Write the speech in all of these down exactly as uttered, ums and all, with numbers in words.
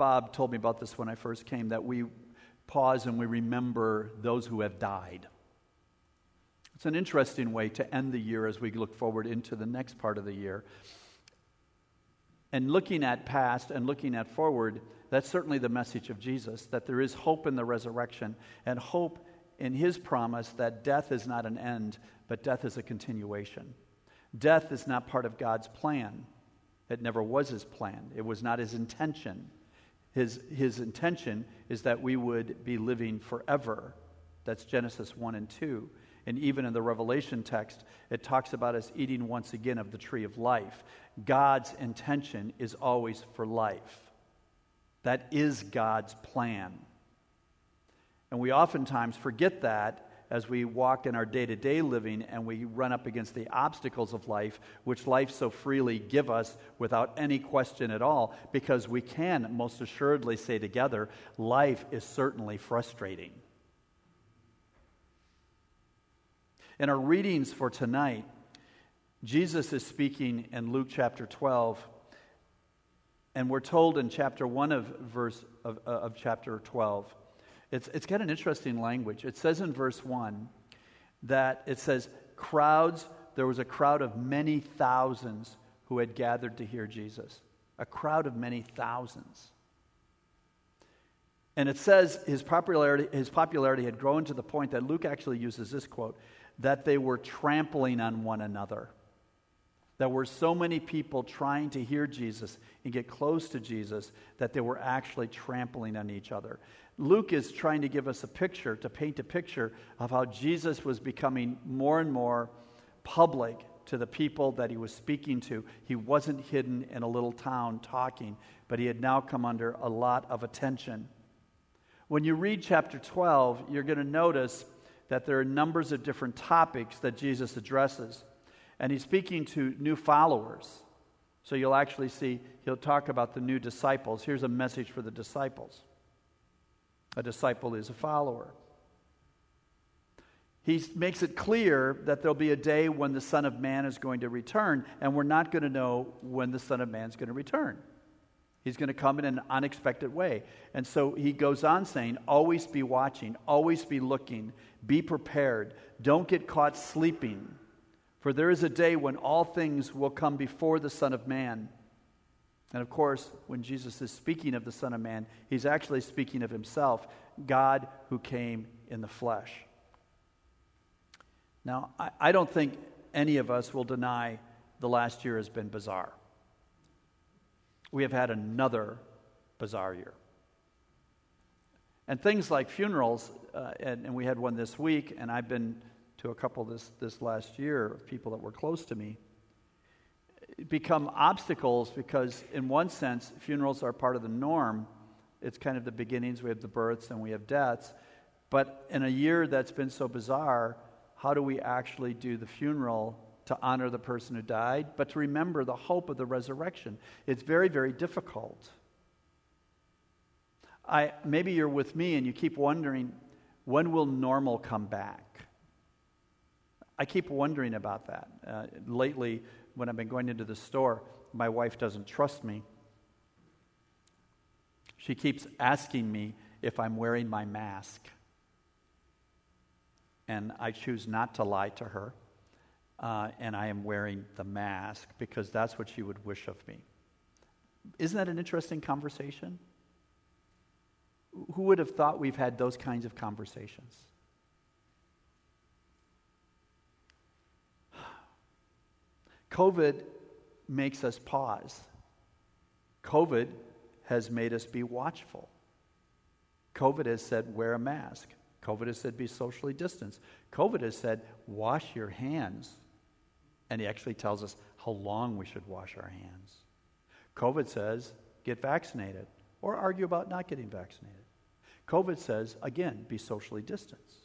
Bob told me about this when I first came, that we pause and we remember those who have died. It's an interesting way to end the year as we look forward into the next part of the year. And looking at past and looking at forward, that's certainly the message of Jesus, that there is hope in the resurrection and hope in his promise that death is not an end, but death is a continuation. Death is not part of God's plan. It never was his plan. It was not his intention. His, his intention is that we would be living forever. That's Genesis one and two. And even in the Revelation text, it talks about us eating once again of the tree of life. God's intention is always for life. That is God's plan. And we oftentimes forget that as we walk in our day-to-day living and we run up against the obstacles of life, which life so freely give us without any question at all, because we can most assuredly say together, life is certainly frustrating. In our readings for tonight, Jesus is speaking in Luke chapter twelve, and we're told in chapter one of verse of, uh, of chapter twelve, it's it's got an interesting language. It says in verse one that it says crowds. There was a crowd of many thousands who had gathered to hear Jesus. A crowd of many thousands. And it says his popularity his popularity had grown to the point that Luke actually uses this quote, that they were trampling on one another. There were so many people trying to hear Jesus and get close to Jesus that they were actually trampling on each other. Luke is trying to give us a picture, to paint a picture of how Jesus was becoming more and more public to the people that he was speaking to. He wasn't hidden in a little town talking, but he had now come under a lot of attention. When you read chapter twelve, you're going to notice that there are numbers of different topics that Jesus addresses. And he's speaking to new followers. So you'll actually see, he'll talk about the new disciples. Here's a message for the disciples. A disciple is a follower. He makes it clear that there'll be a day when the Son of Man is going to return, and we're not going to know when the Son of Man is going to return. He's going to come in an unexpected way. And so he goes on saying, always be watching, always be looking, be prepared. Don't get caught sleeping. For there is a day when all things will come before the Son of Man. And of course, when Jesus is speaking of the Son of Man, he's actually speaking of himself, God who came in the flesh. Now, I, I don't think any of us will deny the last year has been bizarre. We have had another bizarre year. And things like funerals, uh, and, and we had one this week, and I've been to a couple this, this last year of people that were close to me, become obstacles because in one sense, funerals are part of the norm. It's kind of the beginnings. We have the births and we have deaths. But in a year that's been so bizarre, how do we actually do the funeral to honor the person who died, but to remember the hope of the resurrection? It's very, very difficult. I maybe you're with me and you keep wondering, when will normal come back? I keep wondering about that. Uh, lately, when I've been going into the store, my wife doesn't trust me. She keeps asking me if I'm wearing my mask. And I choose not to lie to her. Uh, and I am wearing the mask because that's what she would wish of me. Isn't that an interesting conversation? Who would have thought we've had those kinds of conversations? COVID makes us pause. COVID has made us be watchful. COVID has said, wear a mask. COVID has said, be socially distanced. COVID has said, wash your hands. And he actually tells us how long we should wash our hands. COVID says, get vaccinated, or argue about not getting vaccinated. COVID says, again, be socially distanced.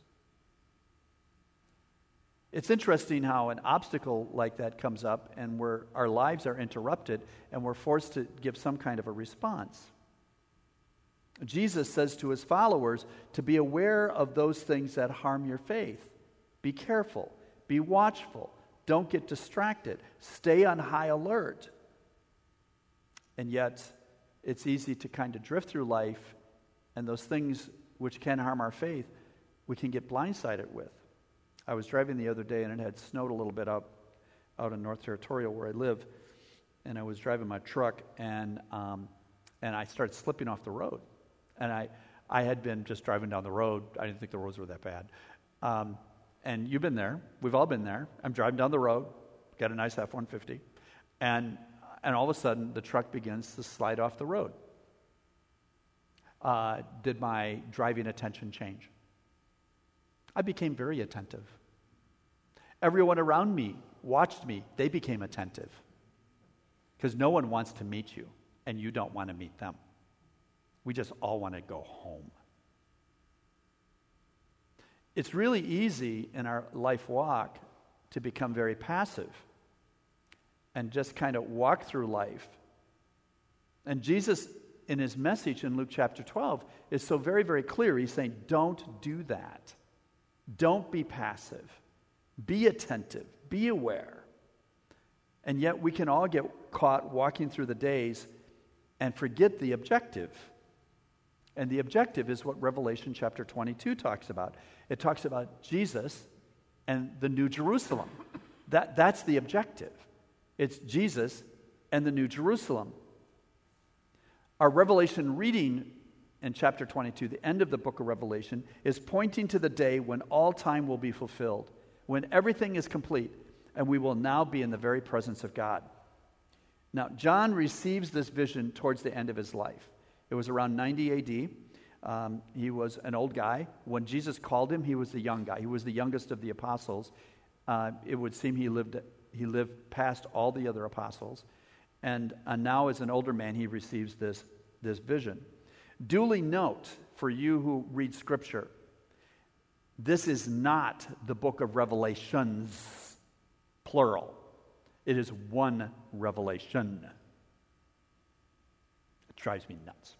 It's interesting how an obstacle like that comes up and where our lives are interrupted and we're forced to give some kind of a response. Jesus says to his followers to be aware of those things that harm your faith. Be careful. Be watchful. Don't get distracted. Stay on high alert. And yet, it's easy to kind of drift through life, and those things which can harm our faith, we can get blindsided with. I was driving the other day, and it had snowed a little bit out, out in North Territorial where I live, and I was driving my truck, and um, and I started slipping off the road. And I, I had been just driving down the road. I didn't think the roads were that bad. Um, and you've been there. We've all been there. I'm driving down the road, got a nice F one fifty, and and all of a sudden, the truck begins to slide off the road. Uh, did my driving attention change? I became very attentive. Everyone around me watched me. They became attentive. Because no one wants to meet you, and you don't want to meet them. We just all want to go home. It's really easy in our life walk to become very passive and just kind of walk through life. And Jesus, in his message in Luke chapter twelve, is so very, very clear. He's saying, don't do that. Don't be passive. Be attentive. Be aware. And yet we can all get caught walking through the days and forget the objective. And the objective is what Revelation chapter twenty-two talks about. It talks about Jesus and the New Jerusalem. That, that's the objective. It's Jesus and the New Jerusalem. Our Revelation reading in chapter twenty-two, the end of the book of Revelation, is pointing to the day when all time will be fulfilled, when everything is complete, and we will now be in the very presence of God. Now, John receives this vision towards the end of his life. It was around ninety A D. Um, he was an old guy. When Jesus called him, he was the young guy. He was the youngest of the apostles. Uh, it would seem he lived he lived past all the other apostles. And uh, now as an older man, he receives this, this vision. Duly note, for you who read Scripture, this is not the book of Revelations, plural. It is one revelation. It drives me nuts.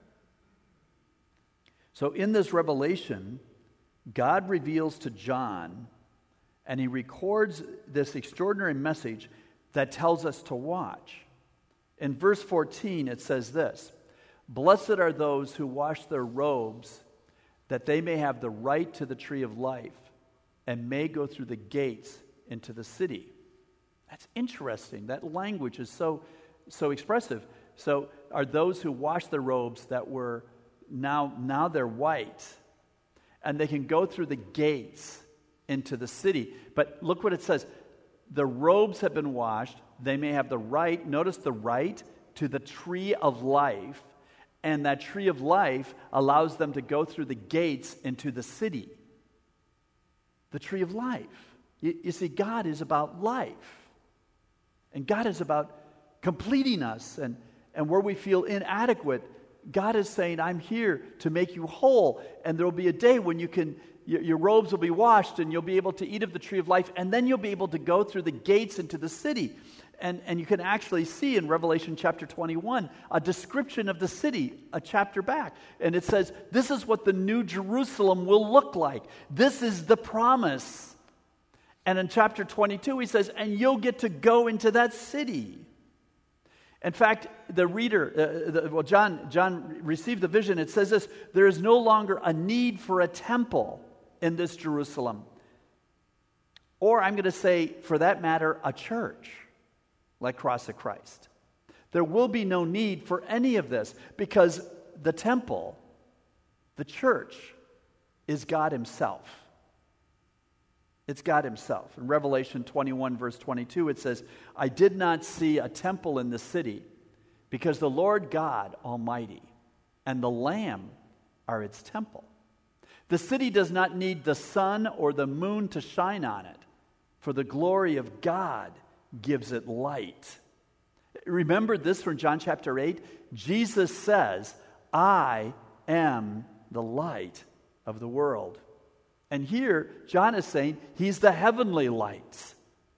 So in this revelation, God reveals to John, and he records this extraordinary message that tells us to watch. In verse fourteen, it says this, "Blessed are those who wash their robes, that they may have the right to the tree of life, and may go through the gates into the city." That's interesting. That language is so, so expressive. So are those who wash their robes that were now, now they're white, and they can go through the gates into the city. But look what it says. The robes have been washed. They may have the right, notice the right, to the tree of life. And that tree of life allows them to go through the gates into the city. The tree of life. You, you see, God is about life. And God is about completing us. And, and where we feel inadequate, God is saying, I'm here to make you whole. And there will be a day when you can, your, your robes will be washed and you'll be able to eat of the tree of life. And then you'll be able to go through the gates into the city. And, and you can actually see in Revelation chapter twenty-one a description of the city a chapter back. And it says, this is what the New Jerusalem will look like. This is the promise. And in chapter twenty-two he says, and you'll get to go into that city. In fact, the reader, uh, the, well, John, John received the vision. It says this, there is no longer a need for a temple in this Jerusalem. Or I'm going to say, for that matter, a church like Cross of Christ. There will be no need for any of this because the temple, the church, is God himself. It's God himself. In Revelation twenty-one, verse twenty-two, it says, I did not see a temple in the city because the Lord God Almighty and the Lamb are its temple. The city does not need the sun or the moon to shine on it, for the glory of God gives it light. Remember this from John chapter eight? Jesus says, I am the light of the world. And here, John is saying he's the heavenly light.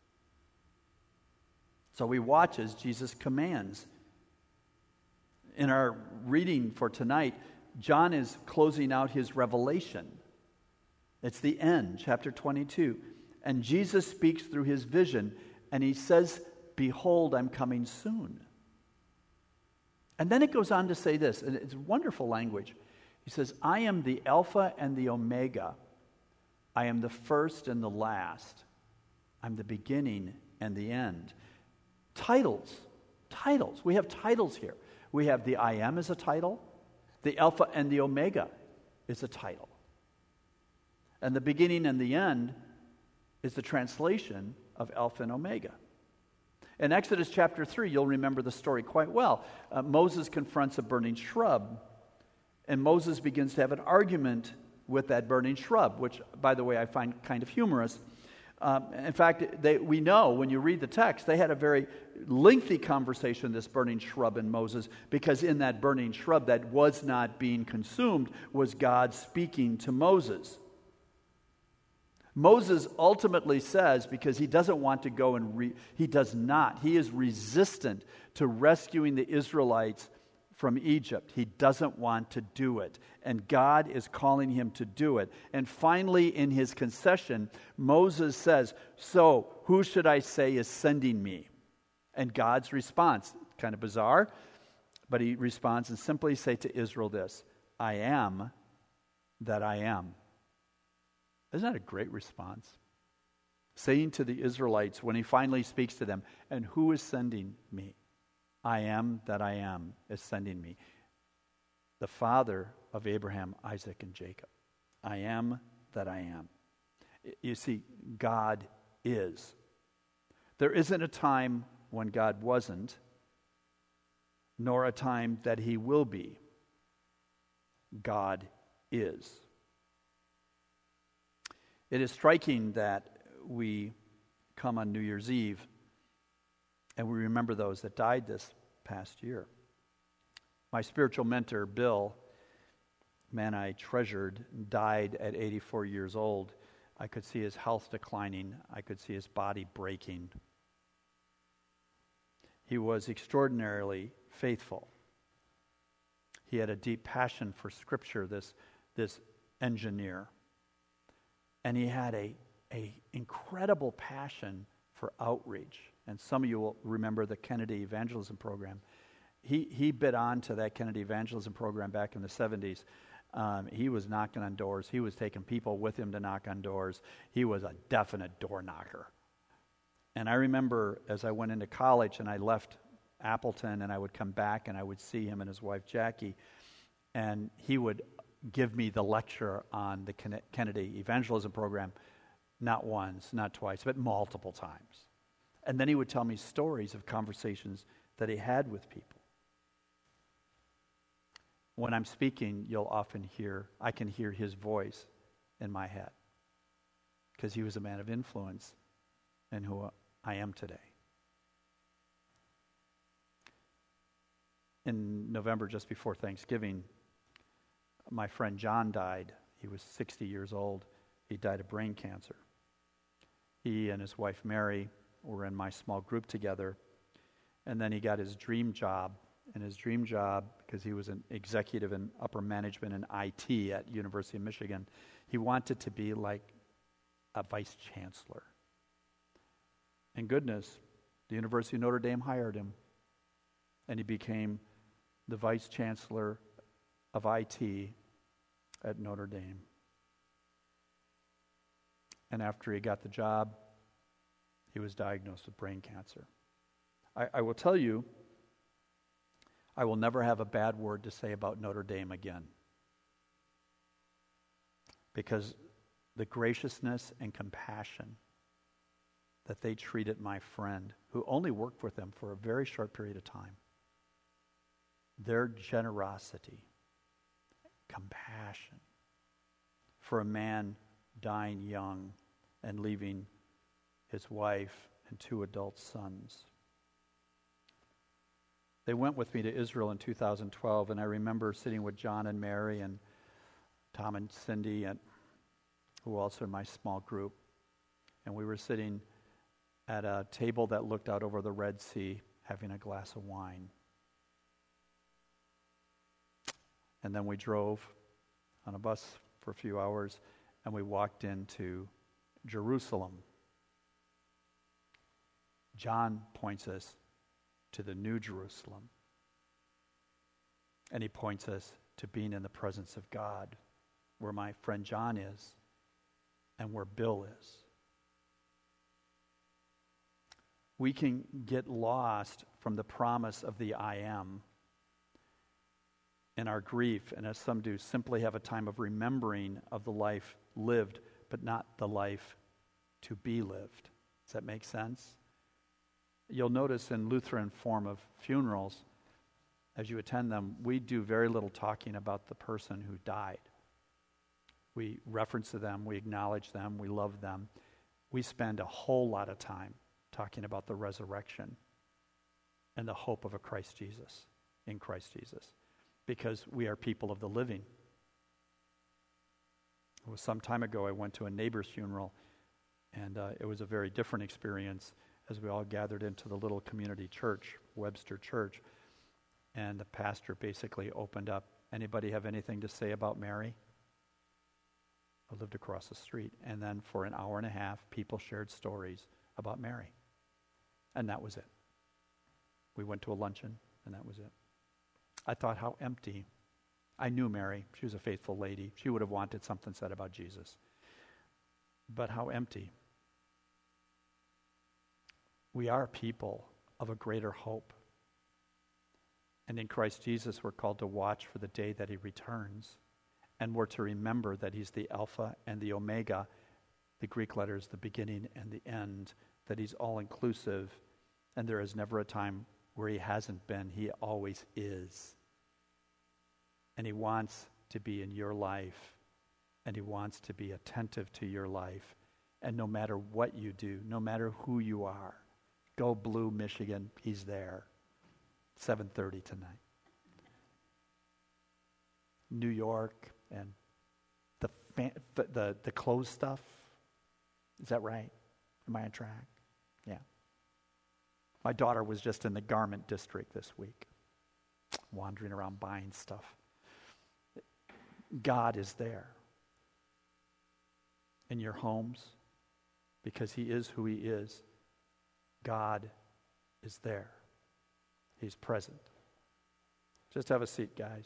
So we watch as Jesus commands. In our reading for tonight, John is closing out his revelation. It's the end, chapter twenty-two. And Jesus speaks through his vision, and he says, behold, I'm coming soon. And then it goes on to say this, and it's wonderful language. He says, I am the Alpha and the Omega. I am the first and the last. I'm the beginning and the end. Titles. Titles. We have titles here. We have the I am as a title. The Alpha and the Omega is a title. And the beginning and the end is the translation of Alpha and Omega. In Exodus chapter three, you'll remember the story quite well. Uh, Moses confronts a burning shrub, and Moses begins to have an argument with that burning shrub, which, by the way, I find kind of humorous. Um, in fact, they, we know when you read the text, they had a very lengthy conversation, this burning shrub and Moses, because in that burning shrub that was not being consumed was God speaking to Moses. Moses ultimately says, because he doesn't want to go and re- he does not. He is resistant to rescuing the Israelites from Egypt. He doesn't want to do it. And God is calling him to do it. And finally, in his concession, Moses says, so who should I say is sending me? And God's response, kind of bizarre, but he responds and simply say to Israel this, I am that I am. Isn't that a great response? Saying to the Israelites when he finally speaks to them, and who is sending me? I am that I am is sending me. The Father of Abraham, Isaac, and Jacob. I am that I am. You see, God is. There isn't a time when God wasn't, nor a time that he will be. God is. It is striking that we come on New Year's Eve and we remember those that died this past year. My spiritual mentor, Bill, man I treasured, died at eighty-four years old. I could see his health declining. I could see his body breaking. He was extraordinarily faithful. He had a deep passion for Scripture, this, this engineer. And he had a, a incredible passion for outreach. And some of you will remember the Kennedy Evangelism Program. He he bit on to that Kennedy Evangelism Program back in the seventies. Um, he was knocking on doors. He was taking people with him to knock on doors. He was a definite door knocker. And I remember as I went into college and I left Appleton and I would come back and I would see him and his wife Jackie, and he would give me the lecture on the Kennedy Evangelism Program, not once, not twice, but multiple times. And then he would tell me stories of conversations that he had with people. When I'm speaking, you'll often hear, I can hear his voice in my head, because he was a man of influence in who I am today. In November, just before Thanksgiving, my friend John died. He was sixty years old. He died of brain cancer. He and his wife Mary were in my small group together. And then he got his dream job. And his dream job, because he was an executive in upper management in I T at University of Michigan, he wanted to be like a vice chancellor. And goodness, the University of Notre Dame hired him. And he became the vice chancellor of I T at Notre Dame. And after he got the job, he was diagnosed with brain cancer. I, I will tell you, I will never have a bad word to say about Notre Dame again. Because the graciousness and compassion that they treated my friend, who only worked with them for a very short period of time, their generosity, compassion for a man dying young and leaving his wife and two adult sons. They went with me to Israel in two thousand twelve, and I remember sitting with John and Mary and Tom and Cindy, and who were also in my small group, and we were sitting at a table that looked out over the Red Sea, having a glass of wine. And then we drove on a bus for a few hours, and we walked into Jerusalem. John points us to the New Jerusalem, And he points us to being in the presence of God, where my friend John is and where Bill is. We can get lost from the promise of the I am in our grief, and as some do, simply have a time of remembering of the life lived, but not the life to be lived. Does that make sense? You'll notice in Lutheran form of funerals, as you attend them, we do very little talking about the person who died. We reference to them, we acknowledge them, we love them. We spend a whole lot of time talking about the resurrection and the hope of a Christ Jesus, in Christ Jesus, because we are people of the living. It was some time ago I went to a neighbor's funeral, and uh, it was a very different experience as we all gathered into the little community church, Webster Church, and the pastor basically opened up, anybody have anything to say about Mary? I lived across the street. And then for an hour and a half, people shared stories about Mary. And that was it. We went to a luncheon, and that was it. I thought, how empty. I knew Mary. She was a faithful lady. She would have wanted something said about Jesus. But how empty. We are people of a greater hope. And in Christ Jesus, we're called to watch for the day that he returns. And we're to remember that he's the Alpha and the Omega, the Greek letters, the beginning and the end, that he's all-inclusive, and there is never a time where he hasn't been. He always is. And he wants to be in your life, and he wants to be attentive to your life. And no matter what you do, no matter who you are, go Blue, Michigan, he's there. seven thirty tonight. New York and the, fan, the the the clothes stuff. Is that right? Am I on track? Yeah. My daughter was just in the garment district this week, wandering around buying stuff. God is there in your homes because he is who he is. God is there. He's present. Just have a seat, guys.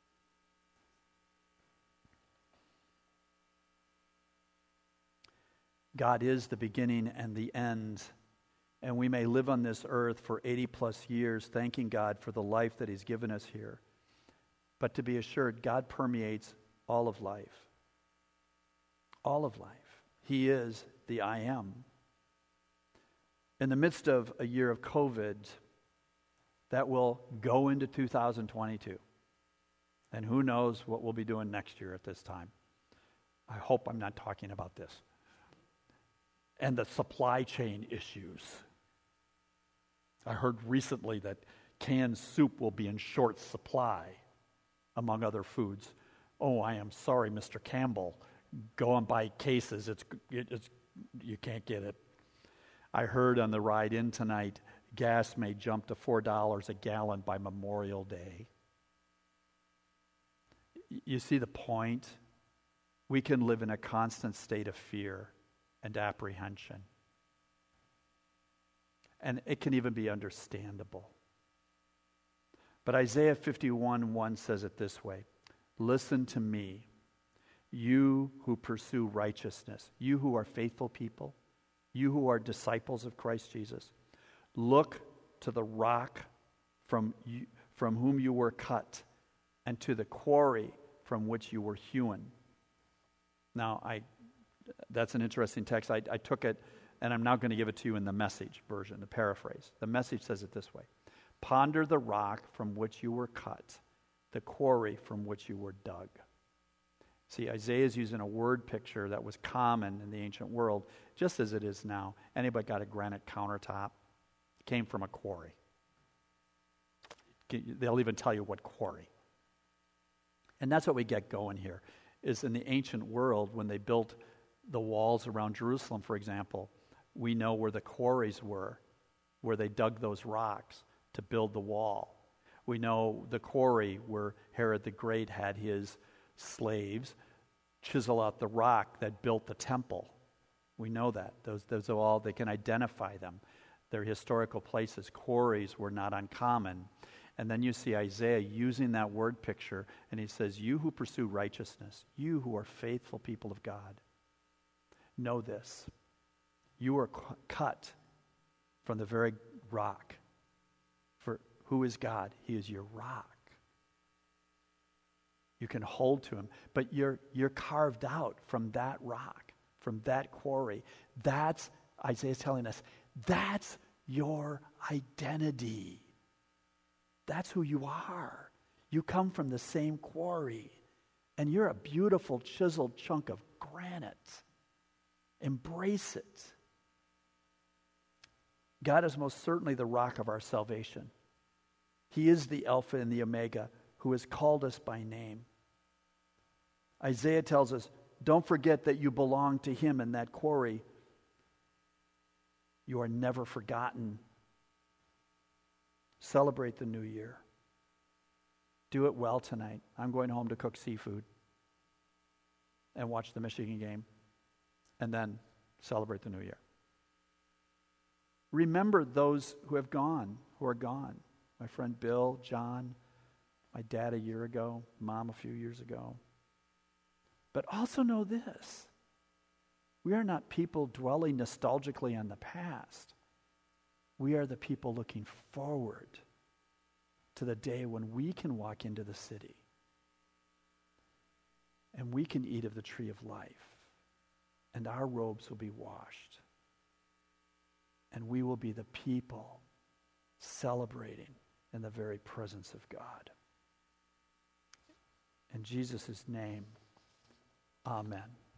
God is the beginning and the end, and we may live on this earth for eighty plus years thanking God for the life that he's given us here. But to be assured, God permeates all of life. All of life. He is the I am. In the midst of a year of COVID that will go into two thousand twenty-two, and who knows what we'll be doing next year at this time. I hope I'm not talking about this. And the supply chain issues. I heard recently that canned soup will be in short supply, among other foods. Oh, I am sorry, Mister Campbell. Go and buy cases. It's, it, it's you can't get it. I heard on the ride in tonight, gas may jump to four dollars a gallon by Memorial Day. You see the point? We can live in a constant state of fear and apprehension. And it can even be understandable. But Isaiah fifty-one one says it this way, listen to me, you who pursue righteousness, you who are faithful people, you who are disciples of Christ Jesus, look to the rock from, you, from whom you were cut, and to the quarry from which you were hewn. Now, I that's an interesting text. I, I took it, and I'm now going to give it to you in the Message version, the paraphrase. The Message says it this way. Ponder the rock from which you were cut, the quarry from which you were dug. See, Isaiah is using a word picture that was common in the ancient world, just as it is now. Anybody got a granite countertop? It came from a quarry. They'll even tell you what quarry. And that's what we get going here, is in the ancient world, when they built the walls around Jerusalem, for example, we know where the quarries were, where they dug those rocks to build the wall. We know the quarry where Herod the Great had his slaves chisel out the rock that built the temple. We know that. Those, those are all, they can identify them. They're historical places. Quarries were not uncommon. And then you see Isaiah using that word picture, and he says, you who pursue righteousness, you who are faithful people of God, know this. You are cu- cut from the very rock. For who is God? He is your rock. You can hold to him, but you're you're carved out from that rock, from that quarry. That's, Isaiah's telling us, that's your identity. That's who you are. You come from the same quarry, and you're a beautiful chiseled chunk of granite. Embrace it. God is most certainly the rock of our salvation. He is the Alpha and the Omega, who has called us by name. Isaiah tells us, don't forget that you belong to him in that quarry. You are never forgotten. Celebrate the new year. Do it well tonight. I'm going home to cook seafood and watch the Michigan game, and then celebrate the new year. Remember those who have gone, who are gone. My friend Bill, John, my dad a year ago, mom a few years ago. But also know this. We are not people dwelling nostalgically on the past. We are the people looking forward to the day when we can walk into the city and we can eat of the tree of life, and our robes will be washed, and we will be the people celebrating in the very presence of God. In Jesus' name, amen.